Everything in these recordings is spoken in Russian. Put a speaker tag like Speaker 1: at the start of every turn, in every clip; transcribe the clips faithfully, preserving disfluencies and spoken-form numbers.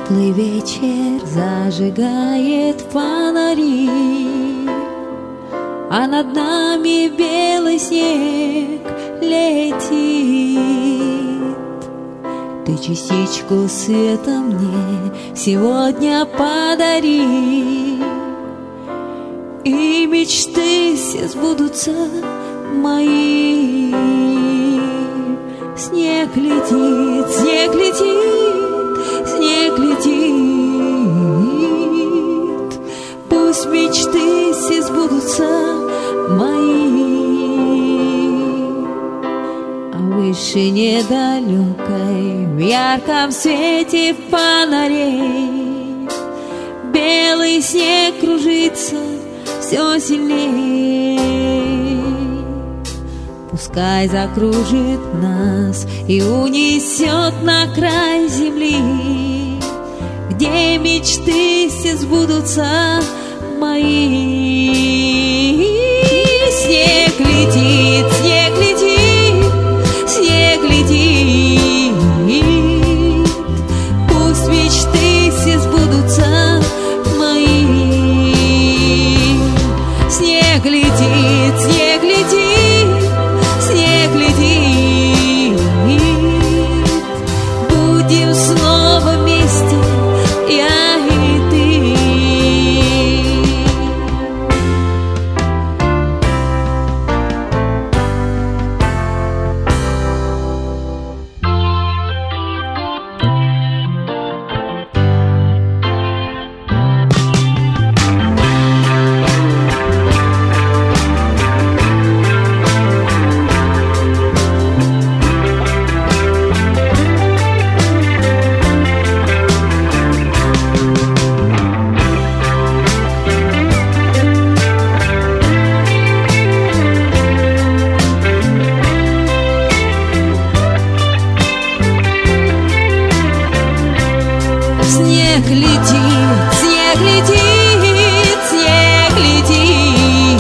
Speaker 1: Теплый вечер зажигает фонари, а над нами белый снег летит. Ты частичку света мне сегодня подари, и мечты все сбудутся мои. Снег летит, снег летит, снег летит. Пусть мечты все сбудутся мои. А в вышине далекой, в ярком свете фонарей, белый снег кружится все сильнее. Пускай закружит нас и унесет на край земли, где мечты все сбудутся мои. Снег летит, снег летит, снег летит. Пусть мечты все сбудутся мои. Снег летит, снег летит, снег летит. Будем снова вместе, я и ты. Снег летит, снег летит, снег летит.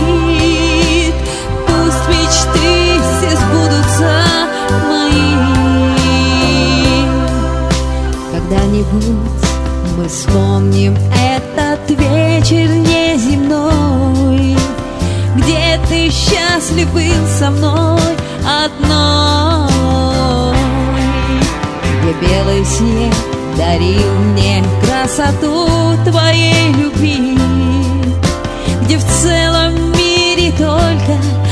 Speaker 1: Пусть мечты все сбудутся мои. Когда-нибудь мы вспомним этот вечер неземной, где ты счастлив был со мной одной, где белый снег дарил мне красоту твоей любви, где в целом мире только